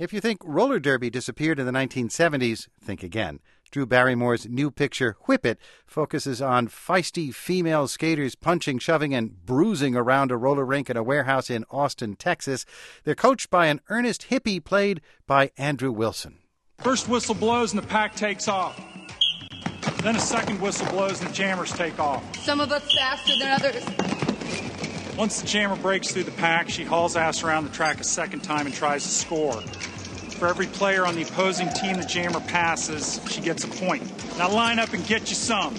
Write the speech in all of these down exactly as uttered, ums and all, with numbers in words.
If you think roller derby disappeared in the nineteen seventies, think again. Drew Barrymore's new picture, Whip It, focuses on feisty female skaters punching, shoving, and bruising around a roller rink in a warehouse in Austin, Texas. They're coached by an earnest hippie played by Andrew Wilson. First whistle blows and the pack takes off. Then a second whistle blows and the jammers take off. Some of us faster than others. Once the jammer breaks through the pack, she hauls ass around the track a second time and tries to score. For every player on the opposing team the jammer passes, she gets a point. Now line up and get you some.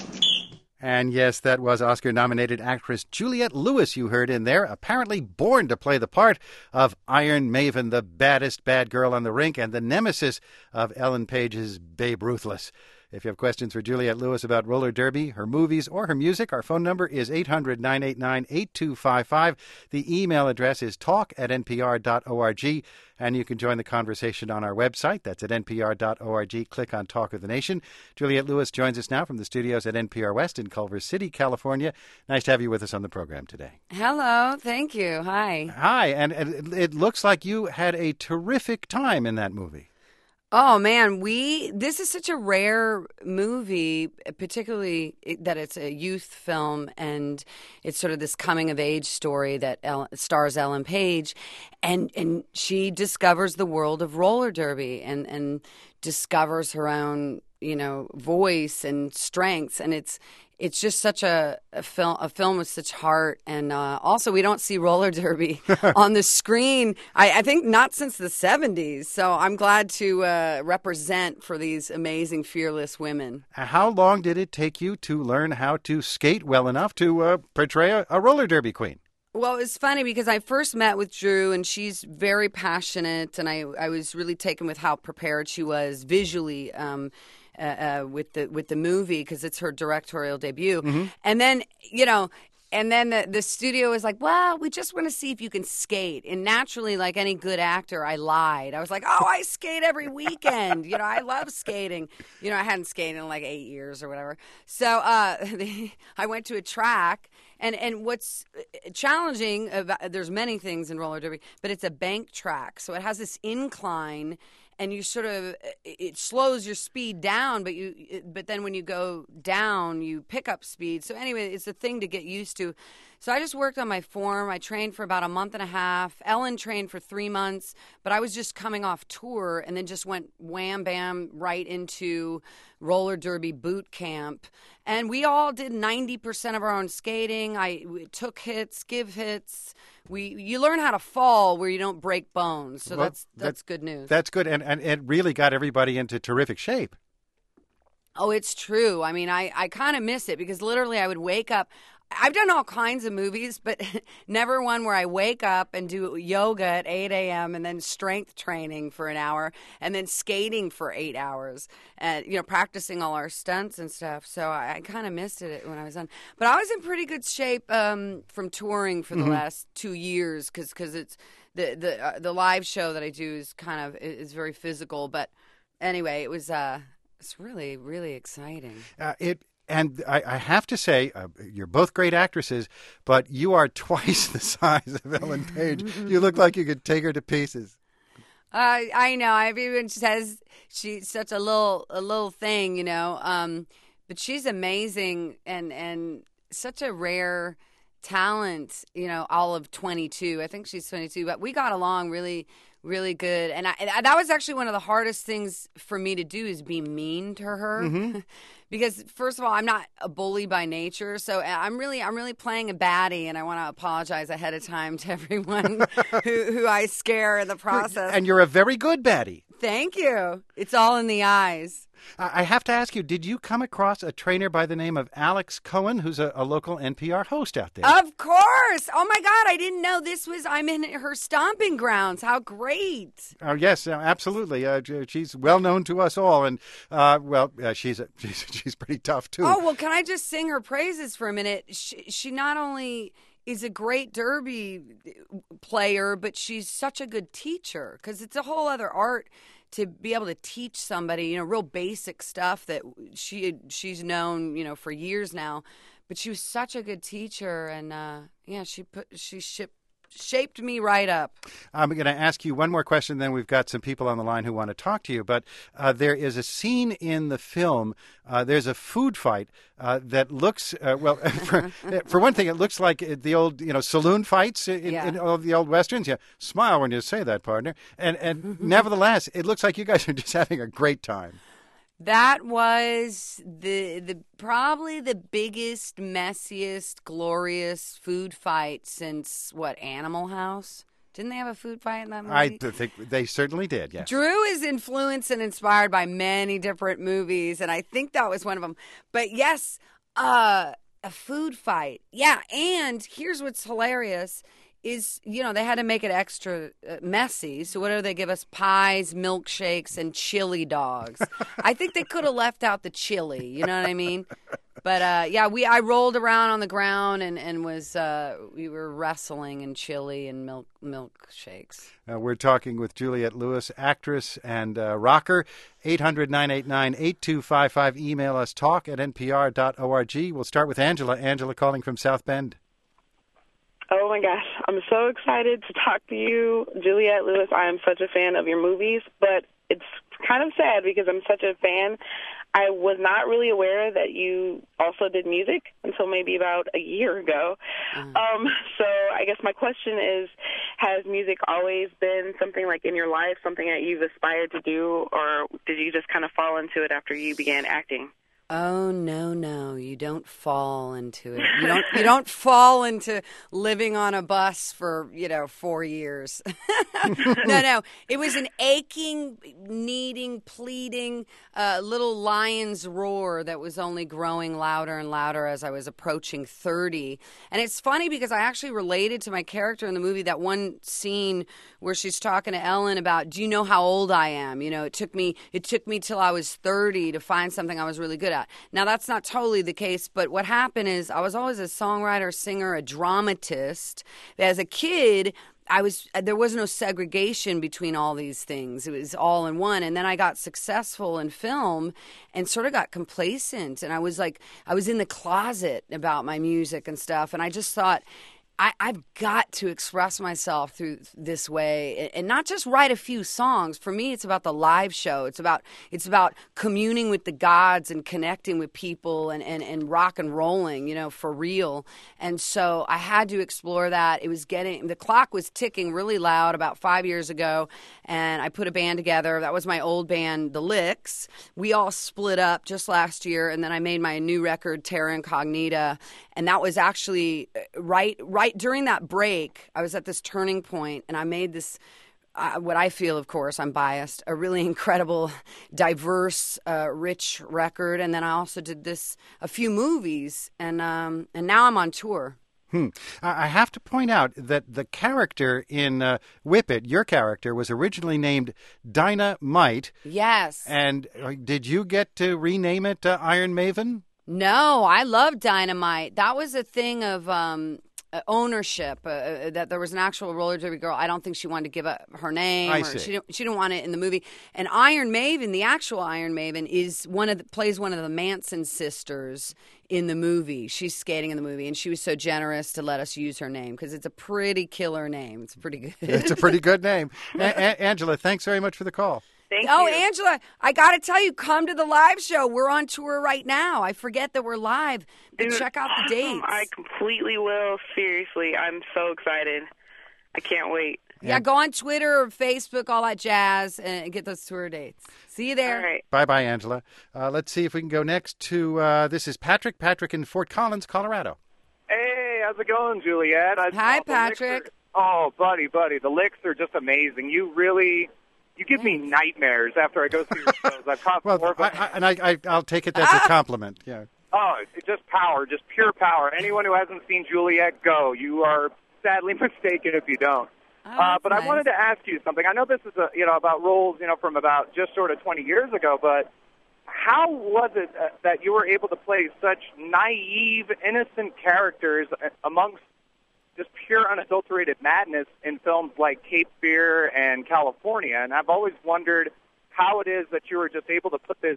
And yes, that was Oscar-nominated actress Juliette Lewis you heard in there, apparently born to play the part of Iron Maven, the baddest bad girl on the rink and the nemesis of Ellen Page's Babe Ruthless. If you have questions for Juliette Lewis about roller derby, her movies, or her music, our phone number is eight hundred, nine eight nine, eight two five five. The email address is talk at n p r dot org, and you can join the conversation on our website. That's at n p r dot org. Click on Talk of the Nation. Juliette Lewis joins us now from the studios at N P R West in Culver City, California. Nice to have you with us on the program today. Hello. Thank you. Hi. Hi. And it, it looks like you had a terrific time in that movie. Oh, man, we this is such a rare movie, particularly that it's a youth film and it's sort of this coming-of-age story that El, stars Ellen Page, and, and she discovers the world of roller derby and, and discovers her own, you know, voice and strengths, and it's It's just such a, a film, a film with such heart, and uh, also we don't see roller derby on the screen. I, I think not since the seventies. So I'm glad to uh, represent for these amazing, fearless women. How long did it take you to learn how to skate well enough to uh, portray a, a roller derby queen? Well, it's funny because I first met with Drew, and she's very passionate, and I, I was really taken with how prepared she was visually. Um, Uh, uh, with the with the movie because it's her directorial debut, mm-hmm. and then you know, and then the the studio was like, "Well, we just want to see if you can skate." And naturally, like any good actor, I lied. I was like, "Oh, I skate every weekend. You know, I love skating. You know, I hadn't skated in like eight years or whatever." So uh, I went to a track. And and what's challenging about there's many things in roller derby, but it's a bank track, so it has this incline. And you sort of, it slows your speed down, but you, but then when you go down, you pick up speed. So anyway, it's a thing to get used to. So I just worked on my form. I trained for about a month and a half. Ellen trained for three months, but I was just coming off tour and then just went wham bam right into roller derby boot camp. And we all did ninety percent of our own skating. I took hits, give hits. We you learn how to fall where you don't break bones. So well, that's that's that, good news. That's good. And, and it really got everybody into terrific shape. Oh, it's true. I mean, I, I kind of miss it because literally I would wake up. I've done all kinds of movies, but never one where I wake up and do yoga at eight a.m. and then strength training for an hour and then skating for eight hours and, you know, practicing all our stunts and stuff. So I, I kind of missed it when I was on. But I was in pretty good shape um, from touring for the mm-hmm. last two years because because it's the the uh, the live show that I do is kind of is very physical. But anyway, it was uh, it's really, really exciting. Uh, it. And I, I have to say, uh, you're both great actresses, but you are twice the size of Ellen Page. You look like you could take her to pieces. Uh, I know. Everyone says she's such a little, a little thing, you know. Um, but she's amazing and and such a rare talent. You know, all of twenty-two. I think she's twenty-two, but we got along really. Really good, and, I, and that was actually one of the hardest things for me to do is be mean to her, mm-hmm. because first of all, I'm not a bully by nature, so I'm really, I'm really playing a baddie, and I want to apologize ahead of time to everyone who, who I scare in the process. And you're a very good baddie. Thank you. It's all in the eyes. I have to ask you, did you come across a trainer by the name of Alex Cohen, who's a, a local N P R host out there? Of course. Oh, my God. I didn't know this was, I'm in her stomping grounds. How great. Oh, yes, absolutely. Uh, she's well known to us all. And, uh, well, uh, she's, a, she's she's pretty tough, too. Oh, well, can I just sing her praises for a minute? She, she not only is a great derby player, but she's such a good teacher because it's a whole other art to be able to teach somebody, you know, real basic stuff that she she's known, you know, for years now. But she was such a good teacher, and uh, yeah, she put she shipped shaped me right up. I'm going to ask you one more question, then we've got some people on the line who want to talk to you. But uh, there is a scene in the film, uh, there's a food fight uh, that looks, uh, well, for, for one thing, it looks like the old, you know, saloon fights in, Yeah. in all the old Westerns. Yeah, smile when you say that, partner. And, and nevertheless, it looks like you guys are just having a great time. That was the the probably the biggest, messiest, glorious food fight since what, Animal House? Didn't they have a food fight in that movie? I think they certainly did, yes. Drew is influenced and inspired by many different movies, and I think that was one of them. But yes, uh, a food fight. Yeah, and here's what's hilarious is, you know, they had to make it extra uh, messy. So what do they give us? Pies, milkshakes, and chili dogs. I think they could have left out the chili. You know what I mean? But uh, yeah, we I rolled around on the ground and and was uh, we were wrestling in chili and milk milkshakes. Uh, we're talking with Juliette Lewis, actress and uh, rocker. eight hundred, nine eight nine, eight two five five. Email us, talk at n p r dot org. We'll start with Angela. Angela calling from South Bend. Oh, my gosh. I'm so excited to talk to you, Juliette Lewis. I am such a fan of your movies, but it's kind of sad because I'm such a fan. I was not really aware that you also did music until maybe about a year ago. Mm. Um, so I guess my question is, has music always been something like in your life, something that you've aspired to do, or did you just kind of fall into it after you began acting? Oh, no, no, you don't fall into it. You don't you don't fall into living on a bus for, you know, four years. no, no. It was an aching, needing, pleading uh, little lion's roar that was only growing louder and louder as I was approaching thirty. And it's funny because I actually related to my character in the movie, that one scene where she's talking to Ellen about, do you know how old I am? You know, it took me it took me till I was thirty to find something I was really good at. Now, that's not totally the case, but what happened is I was always a songwriter, singer, a dramatist. As a kid, I was there was no segregation between all these things. It was all in one. And then I got successful in film and sort of got complacent. And I was like, I was in the closet about my music and stuff. And I just thought, I, I've got to express myself through this way, and not just write a few songs. For me, it's about the live show. It's about it's about communing with the gods and connecting with people and, and, and rock and rolling, you know, for real. And so I had to explore that. It was getting the clock was ticking really loud about five years ago, and I put a band together. That was my old band, The Licks. We all split up just last year, and then I made my new record, Terra Incognita, and that was actually right right. Right during that break, I was at this turning point, and I made this, uh, what I feel, of course, I'm biased, a really incredible, diverse, uh, rich record. And then I also did this, a few movies, and um, and now I'm on tour. Hmm. I have to point out that the character in uh, Whip It, your character, was originally named Dynamite. Yes. And uh, did you get to rename it uh, Iron Maven? No, I love Dynamite. That was a thing of... Um, Uh, ownership, uh, that there was an actual roller derby girl. I don't think she wanted to give up her name. I or see. She didn't, she didn't want it in the movie. And Iron Maven, the actual Iron Maven, is one of the, plays one of the Manson sisters in the movie. She's skating in the movie, and she was so generous to let us use her name because it's a pretty killer name. It's pretty good. It's a pretty good name. A- A- Angela, thanks very much for the call. Thank oh, you. Angela, I got to tell you, come to the live show. We're on tour right now. I forget that we're live, but Dude, check out the awesome. dates. I completely will. Seriously, I'm so excited. I can't wait. Yeah, go on Twitter or Facebook, all that jazz, and get those tour dates. See you there. All right. Bye-bye, Angela. Uh, let's see if we can go next to, uh, this is Patrick. Patrick in Fort Collins, Colorado. Hey, how's it going, Juliette? I Hi, thought the Licks Patrick. are- oh, buddy, buddy, the Licks are just amazing. You really, you give me nightmares after I go see your shows. I've caught Well, four, I, I, and I, I, I'll take it as a compliment. Yeah. oh, it's just power, just pure power. Anyone who hasn't seen Juliette, go. You are sadly mistaken if you don't. Oh, uh, but nice. I wanted to ask you something. I know this is a, you know, about roles, you know, from about just sort of twenty years ago, but how was it uh, that you were able to play such naive, innocent characters amongst just pure, unadulterated madness in films like Cape Fear and California? And I've always wondered how it is that you were just able to put this,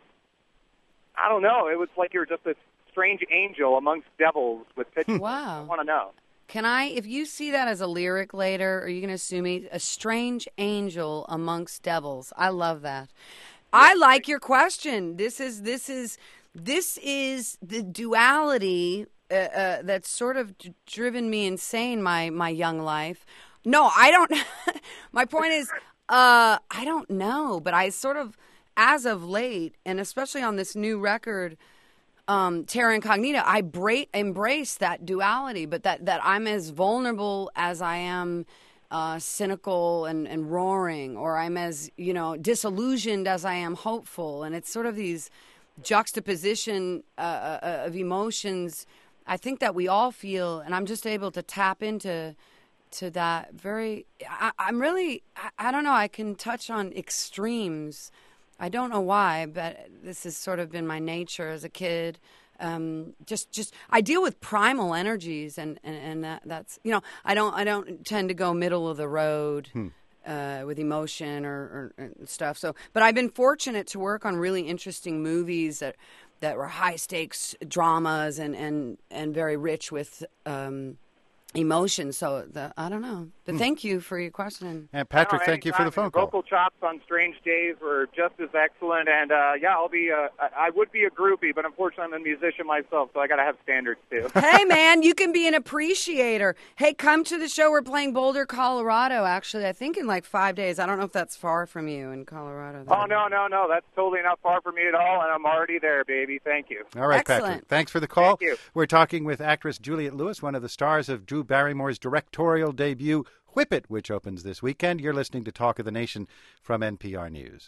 I don't know, it was like you were just this strange angel amongst devils with pitches. Wow. I want to know. Can I, if you see that as a lyric later, are you going to sue me? A strange angel amongst devils. I love that. I like your question. This is, this is, this is the duality uh, uh, that's sort of d- driven me insane my, my young life. No, I don't. My point is, uh, I don't know, but I sort of, as of late, and especially on this new record, Um, Terra Incognita, I bra- embrace that duality, but that, that I'm as vulnerable as I am uh, cynical and, and roaring, or I'm as, you know, disillusioned as I am hopeful. And it's sort of these juxtaposition uh, uh, of emotions I think that we all feel, and I'm just able to tap into to that very, I, I'm really, I, I don't know, I can touch on extremes. I don't know why, but this has sort of been my nature as a kid. Um, just, just I deal with primal energies, and, and, and that, that's you know I don't I don't tend to go middle of the road hmm. uh, with emotion or, or, or stuff. So, but I've been fortunate to work on really interesting movies that that were high stakes dramas and, and, and very rich with. Um, Emotion, so the I don't know, but thank you for your question. And Patrick, no, thank you for the phone call. Vocal chops on Strange Days were just as excellent, and uh, yeah, I'll be. Uh, I would be a groupie, but unfortunately, I'm a musician myself, so I got to have standards too. Hey, man, you can be an appreciator. Hey, come to the show. We're playing Boulder, Colorado. Actually, I think in like five days. I don't know if that's far from you in Colorado. Though. Oh no, no, no, that's totally not far from me at all, and I'm already there, baby. Thank you. All right, Excellent. Patrick. Thanks for the call. Thank you. We're talking with actress Juliette Lewis, one of the stars of Drew Barrymore's directorial debut, Whip It, which opens this weekend. You're listening to Talk of the Nation from N P R News.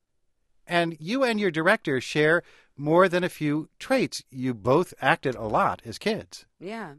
And you and your director share more than a few traits. You both acted a lot as kids. Yeah.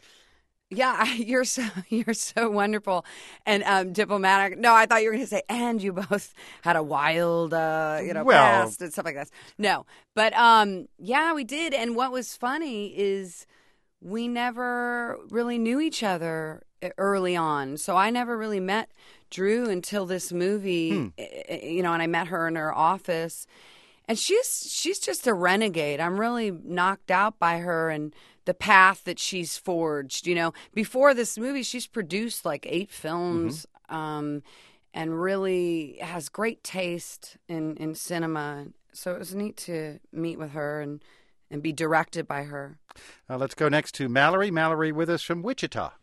Yeah, you're so you're so wonderful and um, diplomatic. No, I thought you were going to say, and you both had a wild, uh, you know, well, past and stuff like that. No, but um, yeah, we did. And what was funny is we never really knew each other early on. So I never really met Drew until this movie, hmm. you know, and I met her in her office. And she's she's just a renegade. I'm really knocked out by her and the path that she's forged. You know, before this movie, she's produced like eight films mm-hmm. um, and really has great taste in, in cinema. So it was neat to meet with her and and be directed by her. Uh, let's go next to Mallory. Mallory with us from Wichita.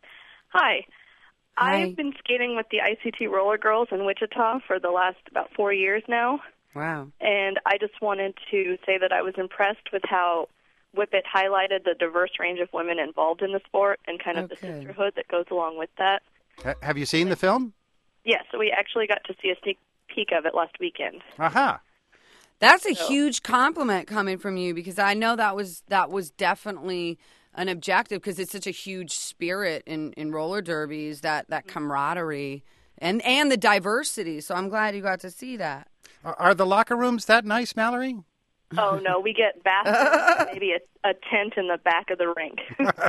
Hi. Hi. I've been skating with the I C T Roller Girls in Wichita for the last about four years now. Wow. And I just wanted to say that I was impressed with how Whip It highlighted the diverse range of women involved in the sport and kind of okay. the sisterhood that goes along with that. H- have you seen the film? Yes, yeah, so we actually got to see a sneak peek of it last weekend. Aha. That's a So. huge compliment coming from you because I know that was that was definitely an objective because it's such a huge spirit in, in roller derbies, that, that camaraderie and, and the diversity. So I'm glad you got to see that. Are, are the locker rooms that nice, Mallory? Oh, no, we get bathrooms, maybe a, a tent in the back of the rink.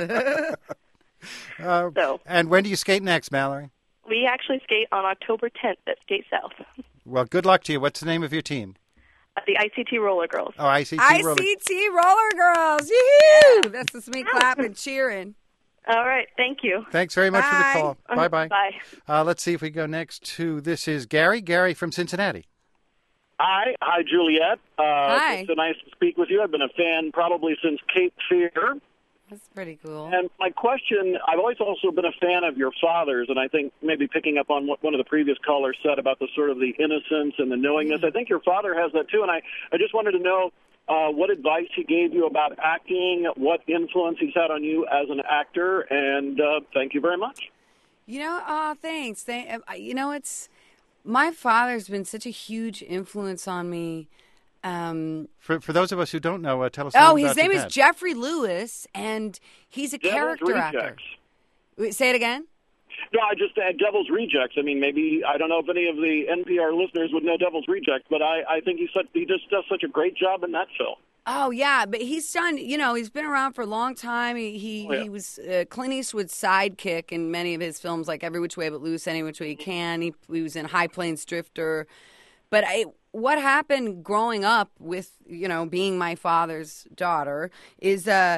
uh, so, and when do you skate next, Mallory? We actually skate on October tenth at Skate South. Well, good luck to you. What's the name of your team? Uh, the I C T Roller Girls. Oh, I C T I Roller. C T Roller Girls. Yoo-hoo! That's just me clapping, cheering. All right, thank you. Thanks very much Bye. for the call. Uh, Bye-bye. Bye. Uh, let's see if we go next to, this is Gary. Gary from Cincinnati. Hi. Hi, Juliette. Uh, Hi. It's so nice to speak with you. I've been a fan probably since Cape Fear. That's pretty cool. And my question, I've always also been a fan of your father's, and I think maybe picking up on what one of the previous callers said about the sort of the innocence and the knowingness, I think your father has that too, and I, I just wanted to know uh, what advice he gave you about acting, what influence he's had on you as an actor, and uh, thank you very much. You know, oh, thanks. Thank, you know, it's, my father's been such a huge influence on me. Um, For for those of us who don't know, uh, tell us. oh, about his name your is dad. Jeffrey Lewis, and he's a Devil's character actor. Rejects. Wait, say it again? No, I just had Devil's Rejects. I mean, maybe, I don't know if any of the N P R listeners would know Devil's Rejects, but I, I think he's such, he just does such a great job in that film. Oh, yeah, but he's done, you know, he's been around for a long time. He he, Oh, yeah. he was uh, Clint Eastwood's sidekick in many of his films, like Every Which Way But Loose, Any Which Way You Can. He, he was in High Plains Drifter. But I, what happened growing up with, you know, being my father's daughter is uh,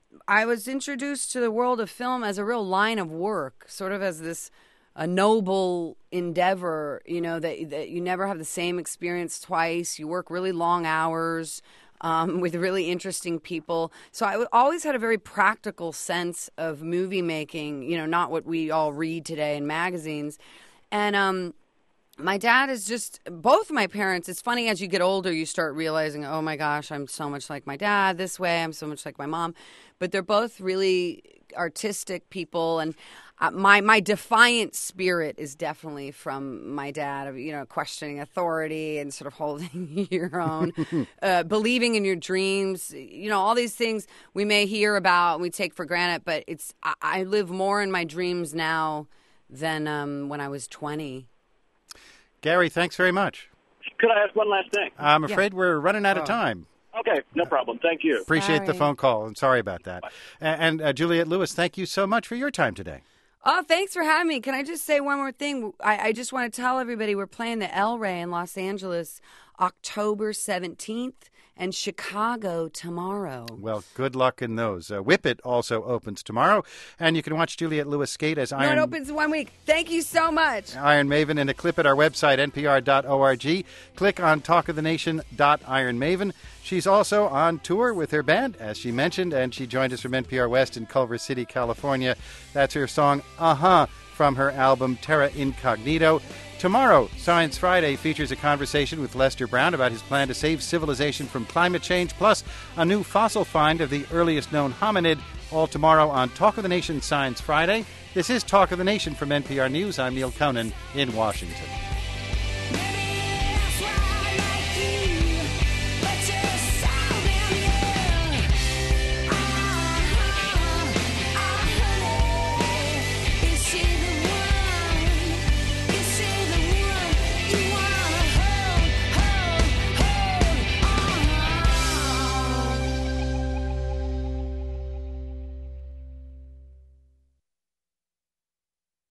I was introduced to the world of film as a real line of work, sort of as this a noble endeavor, you know, that that you never have the same experience twice. You work really long hours um, with really interesting people. So I w- always had a very practical sense of movie making, you know, not what we all read today in magazines. And um, my dad is just, both my parents, it's funny as you get older, you start realizing, oh my gosh, I'm so much like my dad this way, I'm so much like my mom. But they're both really artistic people, and uh, my my defiant spirit is definitely from my dad, of, you know, questioning authority and sort of holding your own, uh, believing in your dreams, you know, all these things we may hear about and we take for granted, but it's I, I live more in my dreams now than um, when I was twenty. Gary, thanks very much. Could I ask one last thing? I'm afraid yeah. we're running out of Oh. time. Okay, no problem. Thank you. Appreciate the Sorry. phone call. I'm sorry about that. And, and uh, Juliette Lewis, thank you so much for your time today. Oh, thanks for having me. Can I just say one more thing? I, I just want to tell everybody we're playing the El Rey in Los Angeles October seventeenth and Chicago tomorrow. Well, good luck in those. Uh, Whip It also opens tomorrow, and you can watch Juliette Lewis skate as No, Iron it opens in one week. Thank you so much. Iron Maven in a clip at our website, N P R dot org. Click on talk of the nation dot iron maven. She's also on tour with her band, as she mentioned, and she joined us from N P R West in Culver City, California. That's her song, Uh-huh, from her album Terra Incognito. Tomorrow, Science Friday features a conversation with Lester Brown about his plan to save civilization from climate change, plus a new fossil find of the earliest known hominid, all tomorrow on Talk of the Nation Science Friday. This is Talk of the Nation from N P R News. I'm Neil Conan in Washington.